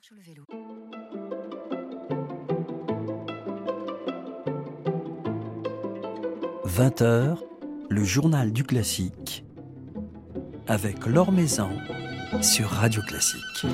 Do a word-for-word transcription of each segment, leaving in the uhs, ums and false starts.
sur le vélo. vingt heures, le journal du classique, avec Laure Maison sur Radio Classique.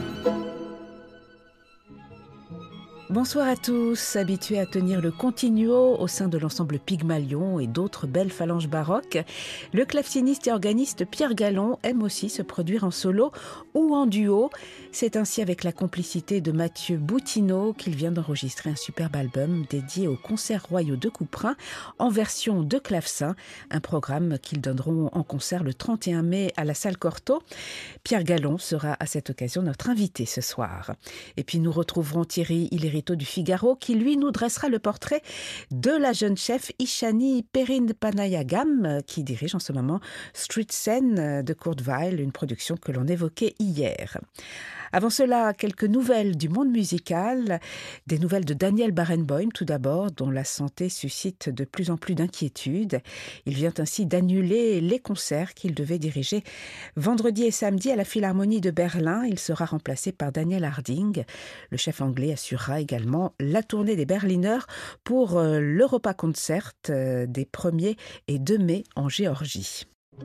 Bonsoir à tous, habitués à tenir le continuo au sein de l'ensemble Pygmalion et d'autres belles phalanges baroques, le claveciniste et organiste Pierre Gallon aime aussi se produire en solo ou en duo. C'est ainsi avec la complicité de Mathieu Bouttineau qu'il vient d'enregistrer un superbe album dédié aux concerts royaux de Couperin en version de clavecin, un programme qu'ils donneront en concert le trente et un mai à la salle Cortot. Pierre Gallon sera à cette occasion notre invité ce soir. Et puis nous retrouverons Thierry Hillerito du Figaro qui lui nous dressera le portrait de la jeune chef Ishani Perinpanayagam qui dirige en ce moment Street Scene de Kurt Weill, une production que l'on évoquait hier. Avant cela, quelques nouvelles du monde musical, des nouvelles de Daniel Barenboim tout d'abord, dont la santé suscite de plus en plus d'inquiétudes. Il vient ainsi d'annuler les concerts qu'il devait diriger vendredi et samedi à la Philharmonie de Berlin. Il sera remplacé par Daniel Harding. Le chef anglais assurera également la tournée des Berliners pour l'Europa Concert des premier et deux mai en Géorgie.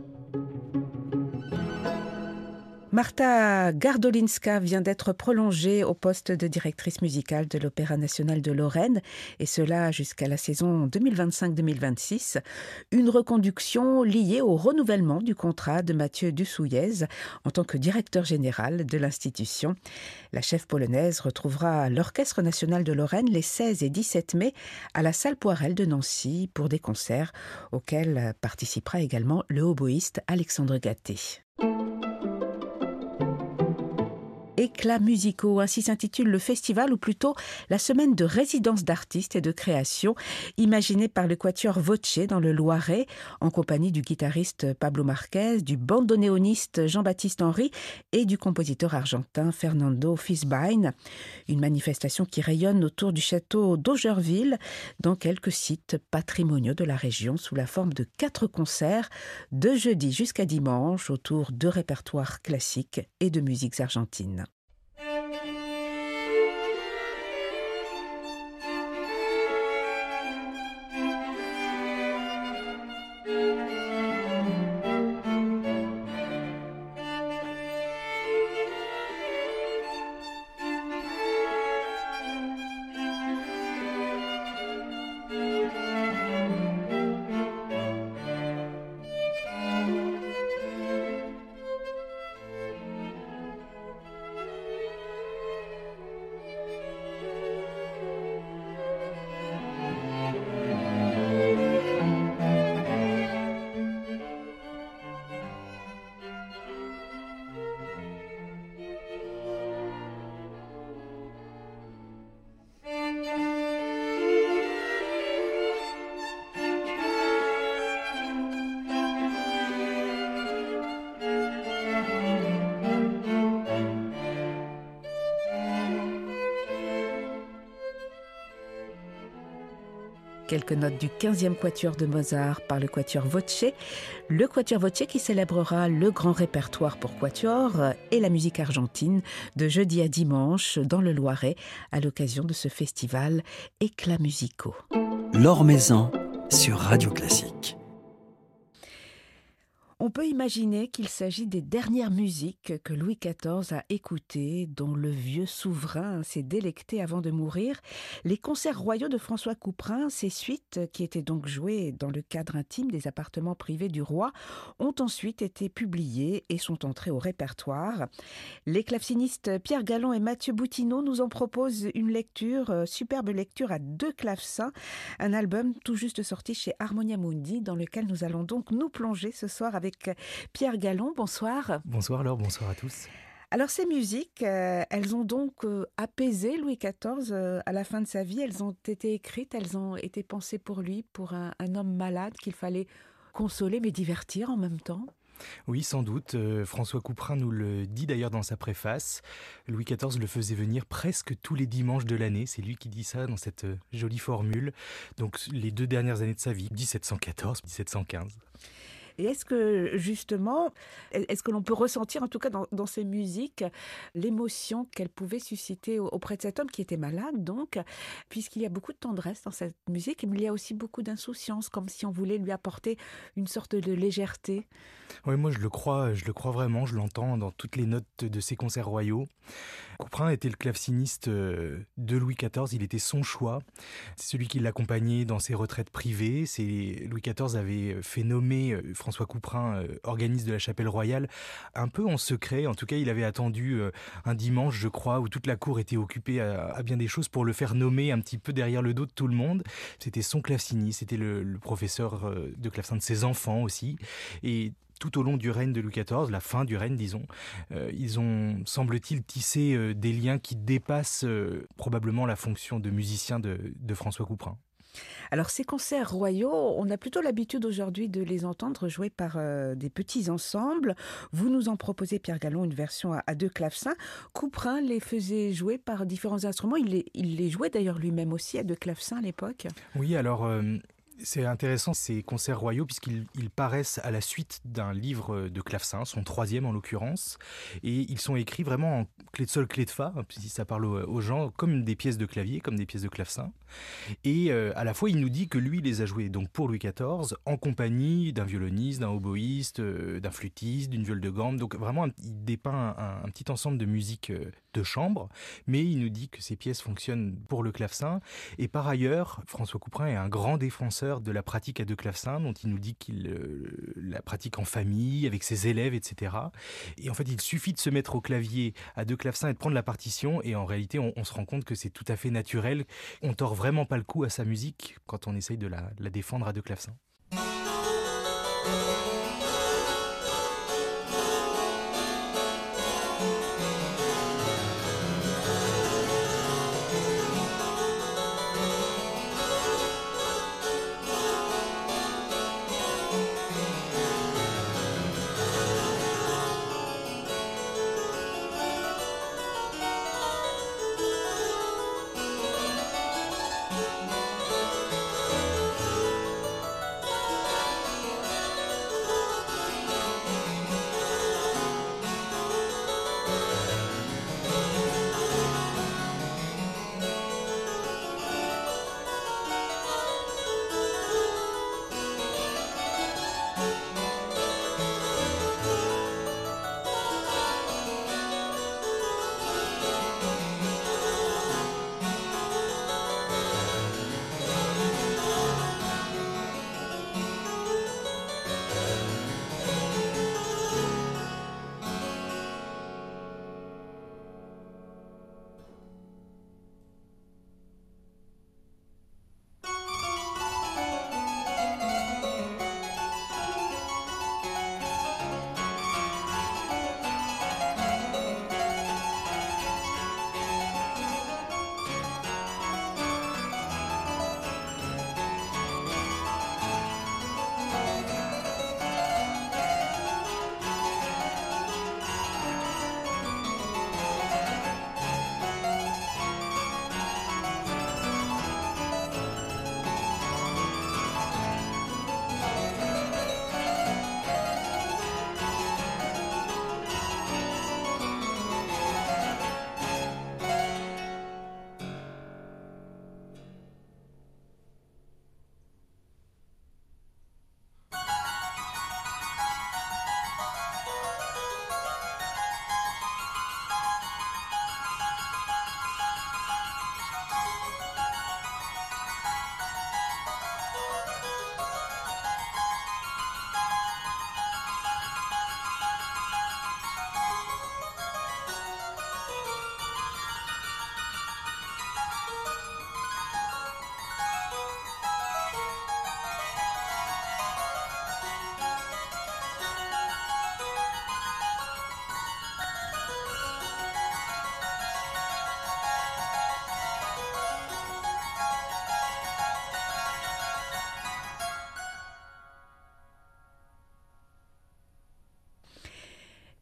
Marta Gardolinska vient d'être prolongée au poste de directrice musicale de l'Opéra national de Lorraine, et cela jusqu'à la saison deux mille vingt-cinq deux mille vingt-six. Une reconduction liée au renouvellement du contrat de Mathieu Dussouillez en tant que directeur général de l'institution. La chef polonaise retrouvera l'Orchestre national de Lorraine les seize et dix-sept mai à la salle Poirel de Nancy pour des concerts auxquels participera également le oboïste Alexandre Gatté. Éclats musicaux, ainsi s'intitule le festival, ou plutôt la semaine de résidence d'artistes et de création, imaginée par le quatuor Voce dans le Loiret, en compagnie du guitariste Pablo Marquez, du bandonéoniste Jean-Baptiste Henry et du compositeur argentin Fernando Fisbain. Une manifestation qui rayonne autour du château d'Augerville, dans quelques sites patrimoniaux de la région, sous la forme de quatre concerts, de jeudi jusqu'à dimanche, autour de répertoires classiques et de musiques argentines. Quelques notes du quinzième quatuor de Mozart par le quatuor Voce. Le quatuor Voce qui célébrera le grand répertoire pour quatuor et la musique argentine de jeudi à dimanche dans le Loiret à l'occasion de ce festival Éclats musicaux. Laure Maison sur Radio Classique. On peut imaginer qu'il s'agit des dernières musiques que Louis quatorze a écoutées, dont le vieux souverain s'est délecté avant de mourir. Les concerts royaux de François Couperin, ces suites qui étaient donc jouées dans le cadre intime des appartements privés du roi, ont ensuite été publiés et sont entrés au répertoire. Les clavecinistes Pierre Gallon et Mathieu Bouttineau nous en proposent une lecture, superbe lecture à deux clavecins, un album tout juste sorti chez Harmonia Mundi, dans lequel nous allons donc nous plonger ce soir avec avec Pierre Gallon. Bonsoir. Bonsoir Laure, bonsoir à tous. Alors ces musiques, euh, elles ont donc euh, apaisé Louis quatorze euh, à la fin de sa vie. Elles ont été écrites, elles ont été pensées pour lui, pour un, un homme malade qu'il fallait consoler mais divertir en même temps. Oui, sans doute. Euh, François Couperin nous le dit d'ailleurs dans sa préface. Louis quatorze le faisait venir presque tous les dimanches de l'année. C'est lui qui dit ça dans cette euh, jolie formule. Donc les deux dernières années de sa vie, dix-sept cent quatorze dix-sept cent quinze. Et est-ce que justement, est-ce que l'on peut ressentir en tout cas dans, dans ces musiques l'émotion qu'elle pouvait susciter auprès de cet homme qui était malade donc, puisqu'il y a beaucoup de tendresse dans cette musique, mais il y a aussi beaucoup d'insouciance, comme si on voulait lui apporter une sorte de légèreté. Oui, moi je le crois, je le crois vraiment, je l'entends dans toutes les notes de ses concerts royaux. Couperin était le claveciniste de Louis quatorze, il était son choix. C'est celui qui l'accompagnait dans ses retraites privées. C'est, Louis quatorze avait fait nommer François Couperin organiste de la Chapelle Royale, un peu en secret. En tout cas, il avait attendu un dimanche, je crois, où toute la cour était occupée à, à bien des choses pour le faire nommer un petit peu derrière le dos de tout le monde. C'était son claveciniste, c'était le, le professeur de clavecin de ses enfants aussi. Et tout au long du règne de Louis quatorze, la fin du règne, disons, euh, ils ont, semble-t-il, tissé euh, des liens qui dépassent euh, probablement la fonction de musicien de, de François Couperin. Alors ces concerts royaux, on a plutôt l'habitude aujourd'hui de les entendre joués par euh, des petits ensembles. Vous nous en proposez, Pierre Gallon, une version à, à deux clavecins. Couperin les faisait jouer par différents instruments. Il les, il les jouait d'ailleurs lui-même aussi à deux clavecins à l'époque. Oui, alors... Euh... C'est intéressant ces concerts royaux puisqu'ils ils paraissent à la suite d'un livre de clavecin, son troisième en l'occurrence, et ils sont écrits vraiment en clé de sol, clé de fa, si ça parle aux gens, comme des pièces de clavier, comme des pièces de clavecin. Et euh, à la fois, il nous dit que lui les a joués donc pour Louis quatorze, en compagnie d'un violoniste, d'un oboïste, euh, d'un flûtiste, d'une viole de gamme. Donc vraiment, il dépeint un, un petit ensemble de musique euh, de chambre, mais il nous dit que ces pièces fonctionnent pour le clavecin. Et par ailleurs, François Couperin est un grand défenseur de la pratique à deux clavecins, dont il nous dit qu'il euh, la pratique en famille, avec ses élèves, et cetera. Et en fait, il suffit de se mettre au clavier à deux clavecins et de prendre la partition, et en réalité, on, on se rend compte que c'est tout à fait naturel. On tord vraiment pas le coup à sa musique quand on essaye de la, la défendre à deux clavecins.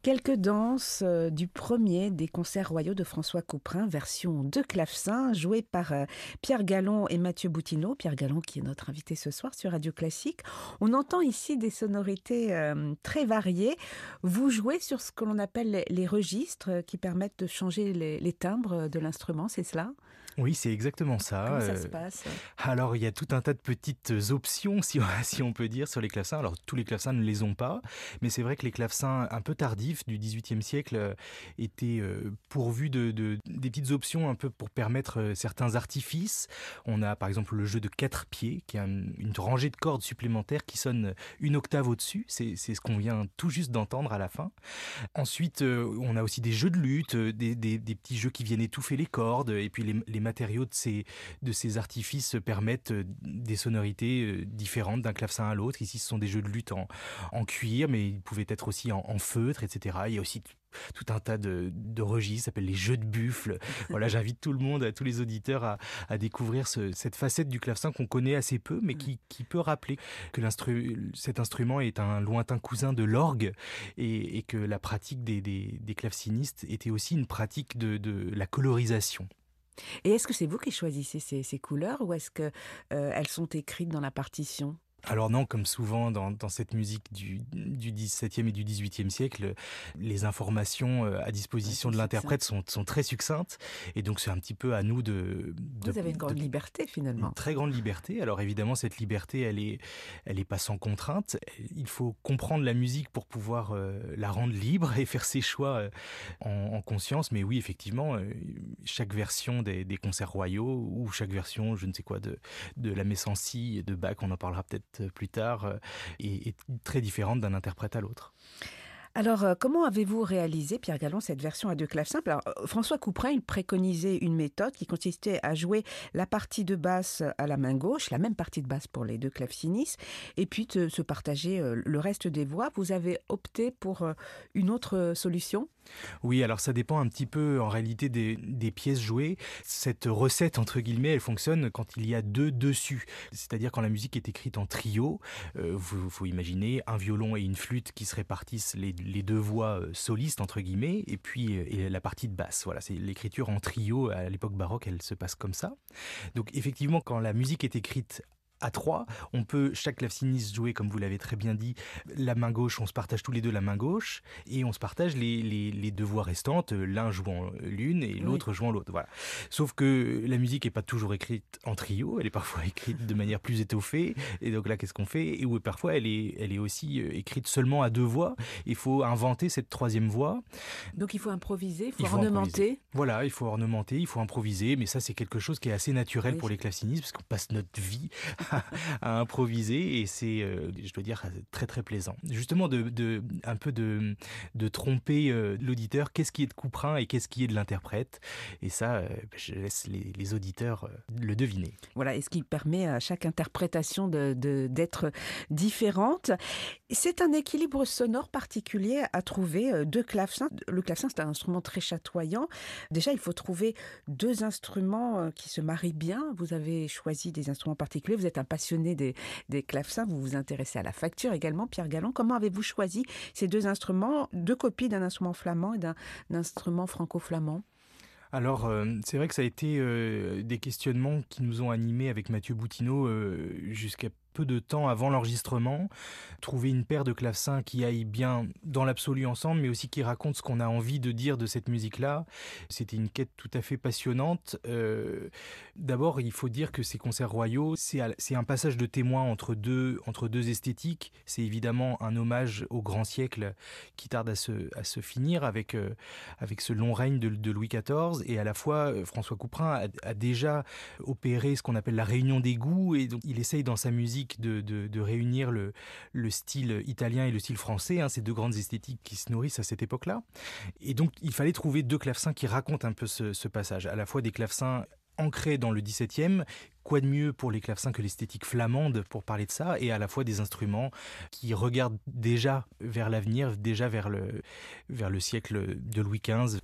Quelques danses euh, du premier des concerts royaux de François Couperin, version de clavecin, jouée par euh, Pierre Gallon et Mathieu Bouttineau. Pierre Gallon qui est notre invité ce soir sur Radio Classique. On entend ici des sonorités euh, très variées. Vous jouez sur ce que l'on appelle les, les registres euh, qui permettent de changer les, les timbres de l'instrument, c'est cela ? Oui, c'est exactement ça. Comment ça Euh, se passe ? Alors, il y a tout un tas de petites options, si on, si on peut dire, sur les clavecins. Alors, tous les clavecins ne les ont pas, mais c'est vrai que les clavecins un peu tardifs du dix-huitième siècle euh, étaient euh, pourvus de, de, des petites options un peu pour permettre euh, certains artifices. On a par exemple le jeu de quatre pieds, qui est un, une rangée de cordes supplémentaires qui sonne une octave au-dessus. C'est, c'est ce qu'on vient tout juste d'entendre à la fin. Ensuite, euh, on a aussi des jeux de lutte, euh, des, des, des petits jeux qui viennent étouffer les cordes, et puis les, les matériaux de ces, de ces artifices permettent des sonorités différentes d'un clavecin à l'autre. Ici, ce sont des jeux de lutte en, en cuir, mais ils pouvaient être aussi en, en feutre, et cetera. Il y a aussi tout un tas de, de registres, ça s'appelle les jeux de buffle. Voilà, j'invite tout le monde, tous les auditeurs à, à découvrir ce, cette facette du clavecin qu'on connaît assez peu, mais qui, qui peut rappeler que l'instru, cet instrument est un lointain cousin de l'orgue et, et que la pratique des, des, des clavecinistes était aussi une pratique de, de la colorisation. Et est-ce que c'est vous qui choisissez ces, ces couleurs ou est-ce qu'elles euh, sont écrites dans la partition ? Alors non, comme souvent dans, dans cette musique du, du dix-septième et du dix-huitième siècle, les informations à disposition de l'interprète sont, sont très succinctes. Et donc c'est un petit peu à nous de... de Vous avez une grande de, liberté finalement. Une très grande liberté. Alors évidemment, cette liberté, elle est, elle est pas sans contrainte. Il faut comprendre la musique pour pouvoir euh, la rendre libre et faire ses choix euh, en, en conscience. Mais oui, effectivement, euh, chaque version des, des concerts royaux ou chaque version, je ne sais quoi, de, de la Messe en si, de Bach, on en parlera peut-être plus tard, est, est très différente d'un interprète à l'autre. Alors, euh, comment avez-vous réalisé, Pierre Gallon, cette version à deux clavecins ? Alors, euh, François Couperin, il préconisait une méthode qui consistait à jouer la partie de basse à la main gauche, la même partie de basse pour les deux clavecinistes, et puis de se partager euh, le reste des voix. Vous avez opté pour euh, une autre solution ? Oui, alors ça dépend un petit peu en réalité des, des pièces jouées. Cette recette, entre guillemets, elle fonctionne quand il y a deux dessus. C'est-à-dire quand la musique est écrite en trio, euh, vous, faut imaginer un violon et une flûte qui se répartissent les, les deux voix solistes, entre guillemets, et puis et la partie de basse. Voilà, c'est l'écriture en trio. À l'époque baroque, elle se passe comme ça. Donc effectivement, quand la musique est écrite à trois, on peut, chaque claveciniste jouer, comme vous l'avez très bien dit, la main gauche, on se partage tous les deux la main gauche, et on se partage les, les, les deux voix restantes, l'un jouant l'une et l'autre oui. jouant l'autre. Voilà. Sauf que la musique n'est pas toujours écrite en trio, elle est parfois écrite de manière plus étoffée, et donc là, qu'est-ce qu'on fait ? Et où parfois, elle est, elle est aussi écrite seulement à deux voix, il faut inventer cette troisième voix. Donc il faut improviser, il faut, il faut ornementer. Improviser. Voilà, il faut ornementer, il faut improviser, mais ça, c'est quelque chose qui est assez naturel oui. pour les clavecinistes, parce qu'on passe notre vie à improviser et c'est, euh, je dois dire, très très plaisant. Justement, de, de, un peu de, de tromper euh, l'auditeur, qu'est-ce qui est de Couperin et qu'est-ce qui est de l'interprète. Et ça, euh, je laisse les, les auditeurs euh, le deviner. Voilà, et ce qui permet à chaque interprétation de, de, d'être différente. C'est un équilibre sonore particulier à trouver, deux clavecins. Le clavecin, c'est un instrument très chatoyant. Déjà, il faut trouver deux instruments qui se marient bien. Vous avez choisi des instruments particuliers. Vous êtes un passionné des, des clavecins. Vous vous intéressez à la facture également, Pierre Gallon. Comment avez-vous choisi ces deux instruments, deux copies d'un instrument flamand et d'un, d'un instrument franco-flamand ? Alors, euh, c'est vrai que ça a été euh, des questionnements qui nous ont animés avec Mathieu Bouttineau euh, jusqu'à peu de temps avant l'enregistrement, trouver une paire de clavecins qui aille bien dans l'absolu ensemble, mais aussi qui raconte ce qu'on a envie de dire de cette musique-là. C'était une quête tout à fait passionnante. Euh, d'abord, il faut dire que ces concerts royaux, c'est, c'est un passage de témoin entre deux, entre deux esthétiques. C'est évidemment un hommage au grand siècle qui tarde à se, à se finir avec, euh, avec ce long règne de, de Louis quatorze. Et à la fois, François Couperin a, a déjà opéré ce qu'on appelle la réunion des goûts, et donc il essaye dans sa musique De, de, de réunir le, le style italien et le style français, hein, ces deux grandes esthétiques qui se nourrissent à cette époque-là. Et donc, il fallait trouver deux clavecins qui racontent un peu ce, ce passage, à la fois des clavecins ancrés dans le dix-septième, quoi de mieux pour les clavecins que l'esthétique flamande pour parler de ça, et à la fois des instruments qui regardent déjà vers l'avenir, déjà vers le, vers le siècle de Louis quinze.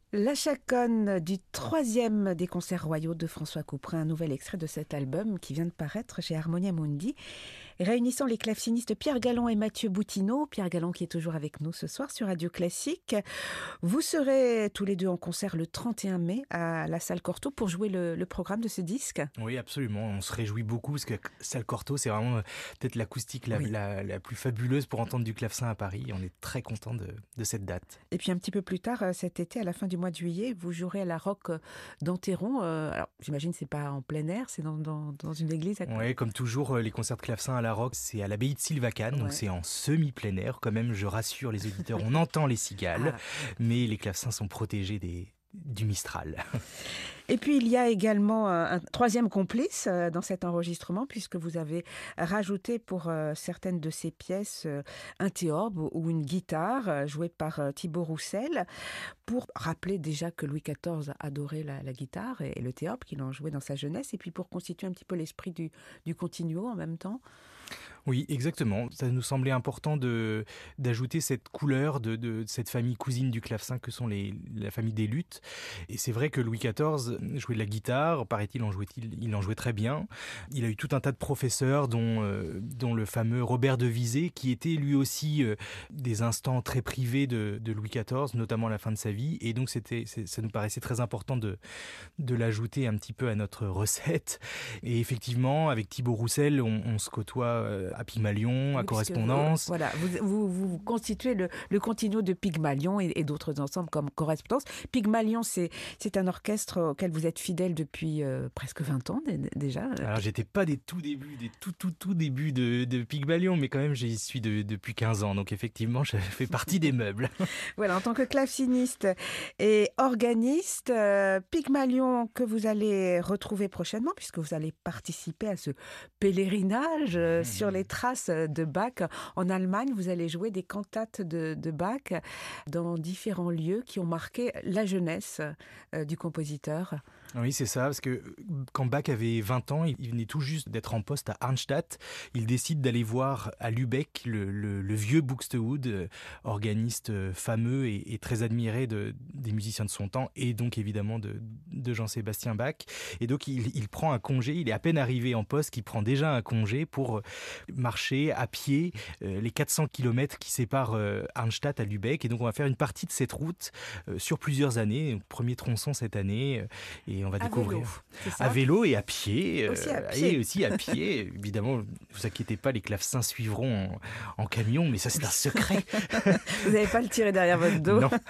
La chaconne du troisième des concerts royaux de François Couperin, un nouvel extrait de cet album qui vient de paraître chez Harmonia Mundi, réunissant les clavecinistes Pierre Gallon et Mathieu Boutineau. Pierre Gallon qui est toujours avec nous ce soir sur Radio Classique. Vous serez tous les deux en concert le trente et un mai à la Salle Cortot pour jouer le, le programme de ce disque. Oui, absolument. On se réjouit beaucoup parce que Salle Cortot, c'est vraiment euh, peut-être l'acoustique la, Oui. la, la plus fabuleuse pour entendre du clavecin à Paris. On est très content de, de cette date. Et puis un petit peu plus tard, cet été, à la fin du mois de juillet, vous jouerez à la Roque d'Enterron. Euh, alors, j'imagine que c'est pas en plein air, c'est dans, dans, dans une église. À... Oui, comme toujours, les concerts de clavecin à la Roque, c'est à l'abbaye de Sylvacane, ouais. Donc c'est en semi-plein air. Quand même, je rassure les auditeurs, on entend les cigales, ah. mais les clavecins sont protégés des, du Mistral. Et puis il y a également un troisième complice dans cet enregistrement, puisque vous avez rajouté pour certaines de ces pièces un théorbe ou une guitare jouée par Thibaut Roussel, pour rappeler déjà que Louis quatorze adorait la, la guitare et le théorbe qu'il en jouait dans sa jeunesse, et puis pour constituer un petit peu l'esprit du, du continuo en même temps. Oui, exactement. Ça nous semblait important de, d'ajouter cette couleur de, de cette famille cousine du clavecin que sont les, la famille des luths. Et c'est vrai que Louis quatorze jouait de la guitare, paraît-il, en jouait-il, il en jouait très bien. Il a eu tout un tas de professeurs, dont, euh, dont le fameux Robert de Vizé, qui était lui aussi euh, des instants très privés de, de Louis quatorze, notamment à la fin de sa vie. Et donc c'était, c'est, ça nous paraissait très important de, de l'ajouter un petit peu à notre recette. Et effectivement, avec Thibaut Roussel, on, on se côtoie à Pygmalion, à oui, Correspondance. Vous, voilà, vous, vous, vous constituez le, le continuo de Pygmalion et, et d'autres ensembles comme Correspondance. Pygmalion, c'est, c'est un orchestre auquel vous êtes fidèle depuis euh, presque vingt ans d- déjà. Alors, j'étais pas des tout débuts, des tout, tout, tout débuts de, de Pygmalion, mais quand même, j'y suis de, depuis quinze ans. Donc, effectivement, je fais partie des meubles. Voilà, en tant que claveciniste et organiste, euh, Pygmalion que vous allez retrouver prochainement, puisque vous allez participer à ce pèlerinage euh, mmh. sur les traces de Bach. En Allemagne, vous allez jouer des cantates de, de Bach dans différents lieux qui ont marqué la jeunesse euh, du compositeur. Oui, c'est ça, parce que quand Bach avait vingt ans, il venait tout juste d'être en poste à Arnstadt. Il décide d'aller voir à Lübeck le, le, le vieux Buxtehude, organiste fameux et, et très admiré de, des musiciens de son temps, et donc évidemment de, de Jean-Sébastien Bach. Et donc il, il prend un congé, il est à peine arrivé en poste qu'il prend déjà un congé pour marcher à pied euh, les quatre cents kilomètres qui séparent euh, Arnstadt à Lübeck. Et donc on va faire une partie de cette route euh, sur plusieurs années, premier tronçon cette année, euh, et on va à découvrir vélo, à vélo et à pied, aussi à euh, pied. et aussi à pied. Évidemment, ne vous inquiétez pas, les clavecins suivront en, en camion, mais ça c'est un secret. Vous n'allez pas le tirer derrière votre dos. Non.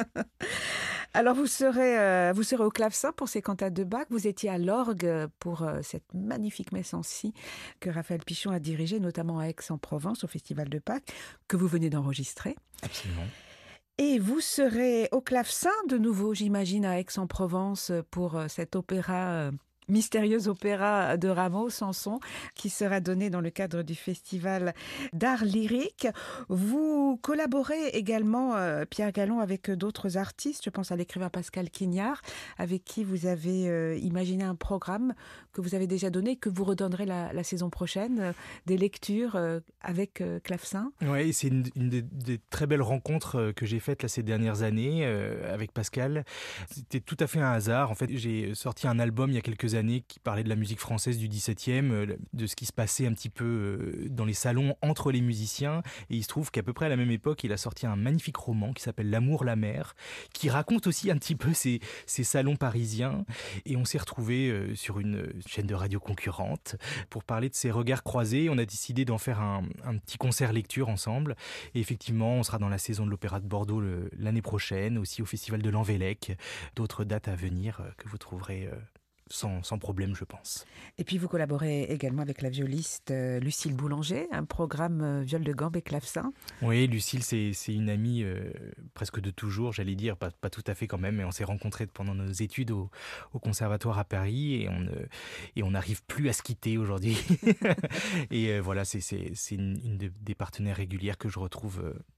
Alors vous serez, euh, vous serez au clavecin pour ces cantates de Bach. Vous étiez à l'orgue pour euh, cette magnifique messe en si que Raphaël Pichon a dirigée, notamment à Aix-en-Provence, au Festival de Pâques, que vous venez d'enregistrer. Absolument. Et vous serez au clavecin de nouveau, j'imagine, à Aix-en-Provence pour cet opéra, mystérieux opéra de Rameau, Samson, qui sera donné dans le cadre du Festival d'art lyrique. Vous collaborez également, euh, Pierre Gallon, avec d'autres artistes. Je pense à l'écrivain Pascal Quignard, avec qui vous avez euh, imaginé un programme que vous avez déjà donné, que vous redonnerez la, la saison prochaine, euh, des lectures euh, avec euh, clavecin. Oui, c'est une, une des, des très belles rencontres que j'ai faites là, ces dernières années euh, avec Pascal. C'était tout à fait un hasard. En fait, j'ai sorti un album il y a quelques années qui parlait de la musique française du dix-septième, de ce qui se passait un petit peu dans les salons entre les musiciens. Et il se trouve qu'à peu près à la même époque, il a sorti un magnifique roman qui s'appelle L'amour, la mer, qui raconte aussi un petit peu ces, ces salons parisiens. Et on s'est retrouvés sur une chaîne de radio concurrente pour parler de ces regards croisés. On a décidé d'en faire un, un petit concert lecture ensemble. Et effectivement, on sera dans la saison de l'Opéra de Bordeaux le, l'année prochaine, aussi au Festival de l'Envélec. D'autres dates à venir que vous trouverez Sans, sans problème, je pense. Et puis vous collaborez également avec la violiste euh, Lucille Boulanger, un programme euh, viol de gambe et clavecin. Oui, Lucille, c'est, c'est une amie euh, presque de toujours, j'allais dire, pas, pas tout à fait quand même, mais on s'est rencontrés pendant nos études au, au conservatoire à Paris et on euh, et on n'arrive plus à se quitter aujourd'hui. et euh, voilà, c'est, c'est, c'est une, une de, des partenaires régulières que je retrouve euh,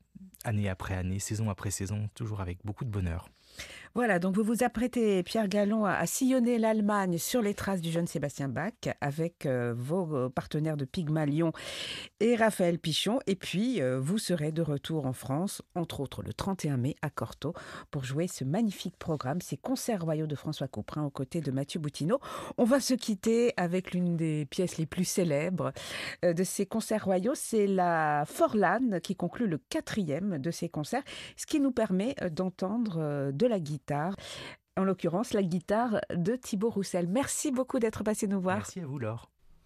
année après année, saison après saison, toujours avec beaucoup de bonheur. Voilà, donc vous vous apprêtez, Pierre Gallon, à, à sillonner l'Allemagne sur les traces du jeune Sébastien Bach avec euh, vos euh, partenaires de Pygmalion et Raphaël Pichon. Et puis, euh, vous serez de retour en France, entre autres le trente et un mai à Cortot, pour jouer ce magnifique programme, ces concerts royaux de François Couperin aux côtés de Mathieu Bouttineau. On va se quitter avec l'une des pièces les plus célèbres euh, de ces concerts royaux. C'est la Forlane qui conclut le quatrième de ces concerts, ce qui nous permet euh, d'entendre euh, de la guitare. En l'occurrence, la guitare de Thibaut Roussel. Merci beaucoup d'être passé nous voir. Merci à vous, Laure.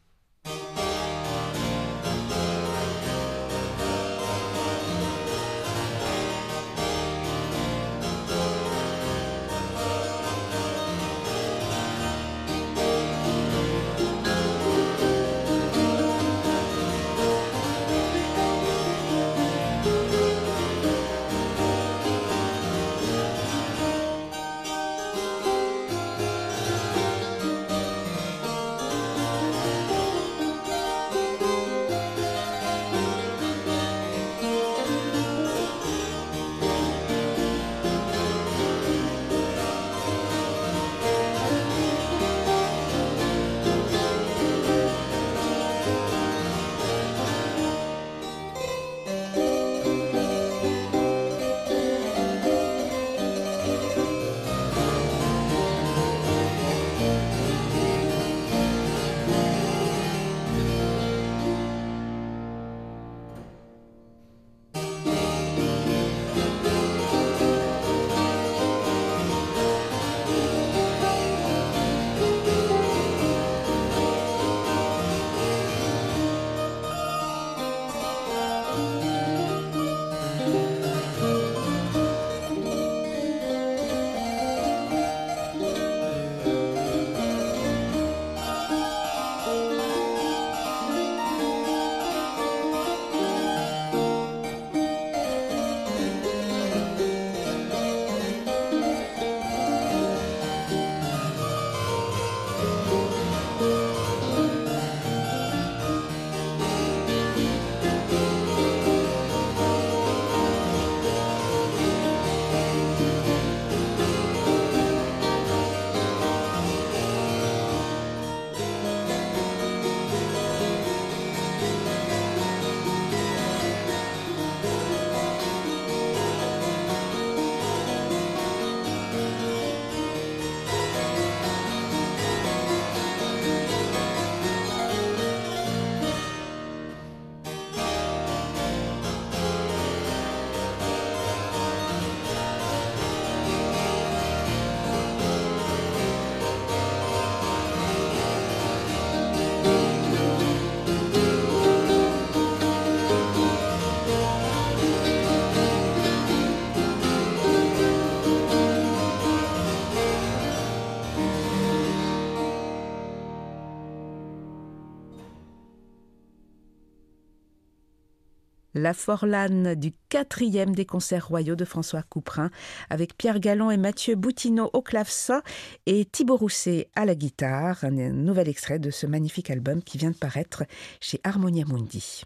La Forlane du quatrième des concerts royaux de François Couperin, avec Pierre Gallon et Mathieu Bouttineau au clavecin et Thibaut Rousset à la guitare. Un nouvel extrait de ce magnifique album qui vient de paraître chez Harmonia Mundi.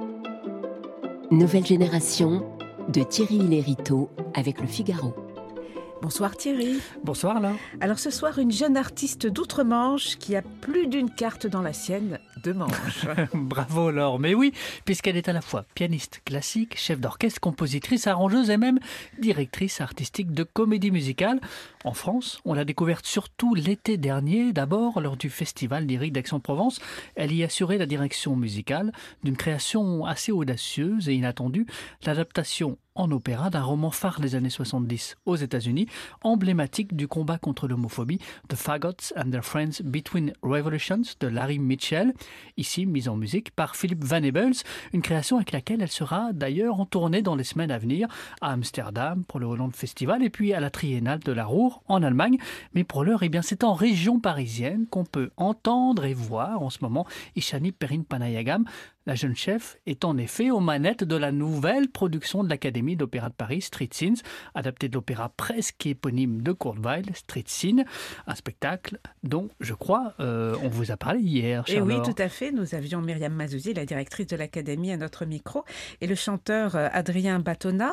Nouvelle génération de Thierry Lériteau avec Le Figaro. Bonsoir Thierry. Bonsoir Laure. Alors ce soir, une jeune artiste d'outre-Manche qui a plus d'une carte dans la sienne de Manche. Bravo Laure, mais oui, puisqu'elle est à la fois pianiste classique, chef d'orchestre, compositrice, arrangeuse et même directrice artistique de comédie musicale. En France, on l'a découverte surtout l'été dernier, d'abord lors du Festival lyrique d'Aix-en-Provence. Elle y assurait la direction musicale d'une création assez audacieuse et inattendue, l'adaptation en opéra d'un roman phare des années soixante-dix aux États-Unis, emblématique du combat contre l'homophobie, The Faggots and Their Friends Between Revolutions de Larry Mitchell, ici mise en musique par Philippe Van Hebels, une création avec laquelle elle sera d'ailleurs en tournée dans les semaines à venir à Amsterdam pour le Holland Festival et puis à la Triennale de la Ruhr en Allemagne. Mais pour l'heure, eh bien, c'est en région parisienne qu'on peut entendre et voir en ce moment Ishani Perin Panayagam, La jeune chef est en effet aux manettes de la nouvelle production de l'Académie d'Opéra de Paris, Street Scenes, adaptée de l'opéra presque éponyme de Kurt Weill, Street Scene, un spectacle dont, je crois, euh, on vous a parlé hier, Et Charlotte. oui, tout à fait. Nous avions Myriam Mazouzi, la directrice de l'Académie, à notre micro, et le chanteur Adrien Batona.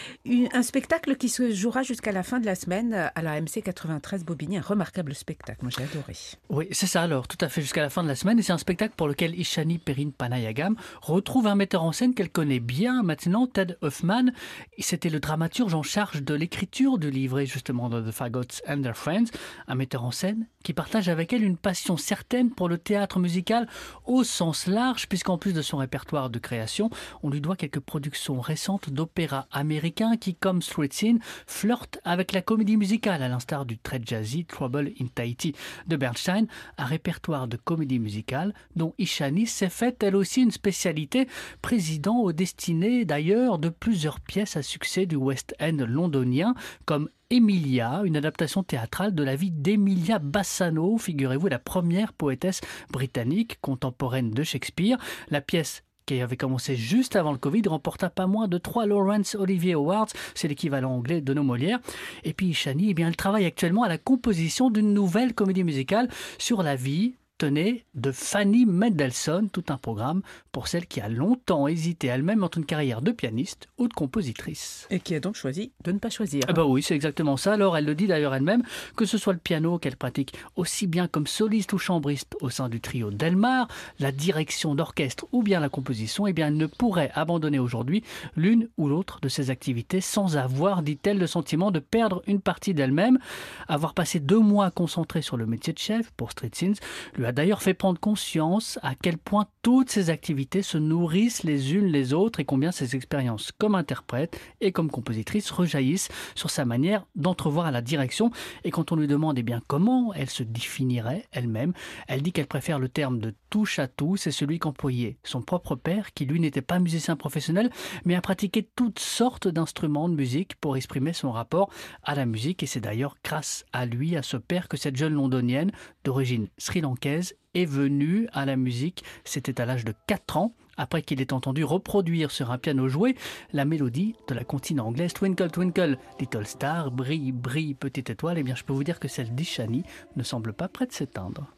Un spectacle qui se jouera jusqu'à la fin de la semaine à la M C quatre-vingt-treize Bobigny. Un remarquable spectacle, moi j'ai adoré. Oui, c'est ça alors, tout à fait, jusqu'à la fin de la semaine. Et c'est un spectacle pour lequel Ishani Perrine Panayagam retrouve un metteur en scène qu'elle connaît bien maintenant, Ted Hoffman. C'était le dramaturge en charge de l'écriture du livret justement de The Faggots and Their Friends, un metteur en scène qui partage avec elle une passion certaine pour le théâtre musical au sens large, puisqu'en plus de son répertoire de création, on lui doit quelques productions récentes d'opéra américains qui, comme Street Scene, flirtent avec la comédie musicale, à l'instar du très jazzy Trouble in Tahiti de Bernstein, un répertoire de comédie musicale dont Ishani s'est faite elle aussi une spécialité, président aux destinées d'ailleurs de plusieurs pièces à succès du West End londonien, comme Emilia, une adaptation théâtrale de la vie d'Emilia Bassano, figurez-vous, la première poétesse britannique contemporaine de Shakespeare. La pièce, qui avait commencé juste avant le Covid, remporta pas moins de trois Laurence Olivier Awards, c'est l'équivalent anglais de nos Molières. Et puis Ishani, eh bien, elle travaille actuellement à la composition d'une nouvelle comédie musicale sur la vie, tenez, de Fanny Mendelssohn, tout un programme pour celle qui a longtemps hésité elle-même entre une carrière de pianiste ou de compositrice. Et qui a donc choisi de ne pas choisir. Ah bah oui, c'est exactement ça. Alors elle le dit d'ailleurs elle-même, que ce soit le piano qu'elle pratique aussi bien comme soliste ou chambriste au sein du trio Delmar, la direction d'orchestre ou bien la composition, eh bien elle ne pourrait abandonner aujourd'hui l'une ou l'autre de ses activités sans avoir, dit-elle, le sentiment de perdre une partie d'elle-même. Avoir passé deux mois concentrée sur le métier de chef pour Street Scenes lui a d'ailleurs fait prendre conscience à quel point toutes ces activités se nourrissent les unes les autres et combien ses expériences comme interprète et comme compositrice rejaillissent sur sa manière d'entrevoir la direction. Et quand on lui demande eh bien, comment elle se définirait elle-même, elle dit qu'elle préfère le terme de touche à tout, c'est celui qu'employait son propre père qui lui n'était pas musicien professionnel mais a pratiqué toutes sortes d'instruments de musique pour exprimer son rapport à la musique. Et c'est d'ailleurs grâce à lui, à ce père, que cette jeune londonienne d'origine sri-lankaise est venue à la musique. C'était à l'âge de quatre ans, après qu'il ait entendu reproduire sur un piano joué la mélodie de la comptine anglaise Twinkle Twinkle Little Star, brille, brille, petite étoile. Eh bien, je peux vous dire que celle d'Ishani ne semble pas près de s'éteindre.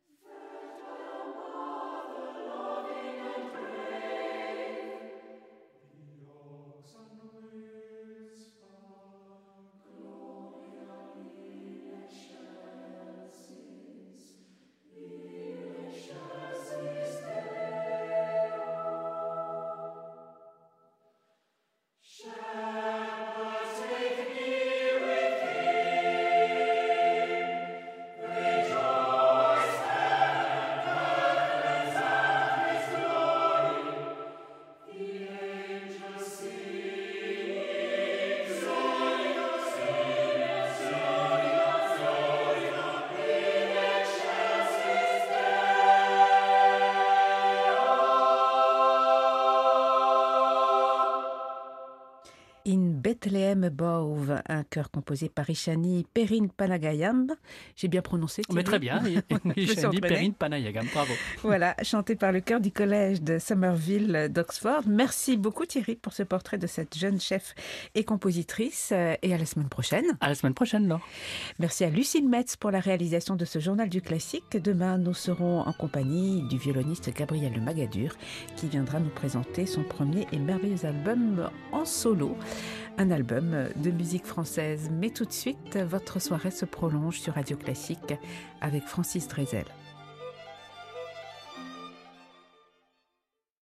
In Bethlehem Above, un chœur composé par Ishani Perrine Panayagam. J'ai bien prononcé. Mais très bien, Ishani Perrine Panayagam, bravo. Voilà, chanté par le chœur du collège de Somerville d'Oxford. Merci beaucoup Thierry pour ce portrait de cette jeune chef et compositrice. Et à la semaine prochaine. À la semaine prochaine, Laure. Merci à Lucille Metz pour la réalisation de ce journal du classique. Demain, nous serons en compagnie du violoniste Gabriel Le Magadur qui viendra nous présenter son premier et merveilleux album en solo. Un album de musique française. Mais tout de suite, votre soirée se prolonge sur Radio Classique avec Francis Drezel.